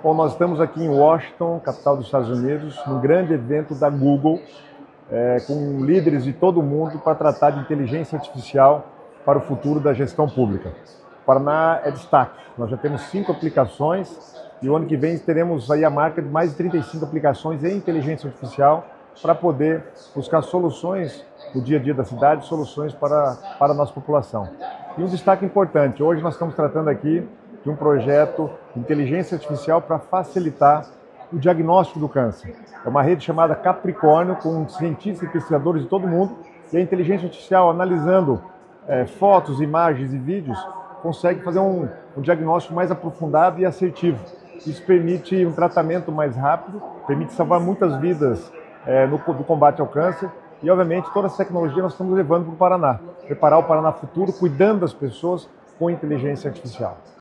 Bom, nós estamos aqui em Washington, capital dos Estados Unidos, num grande evento da Google, com líderes de todo o mundo para tratar de inteligência artificial para o futuro da gestão pública. O Paraná é destaque. Nós já temos 5 aplicações e o ano que vem teremos aí a marca de mais de 35 aplicações em inteligência artificial para poder buscar soluções do dia a dia da cidade, soluções para a nossa população. E um destaque importante, hoje nós estamos tratando aqui de um projeto de inteligência artificial para facilitar o diagnóstico do câncer. É uma rede chamada Capricórnio, com cientistas e pesquisadores de todo mundo, e a inteligência artificial, analisando fotos, imagens e vídeos, consegue fazer um diagnóstico mais aprofundado e assertivo. Isso permite um tratamento mais rápido, permite salvar muitas vidas no combate ao câncer, e obviamente toda essa tecnologia nós estamos levando para o Paraná, preparar o Paraná futuro, cuidando das pessoas com inteligência artificial.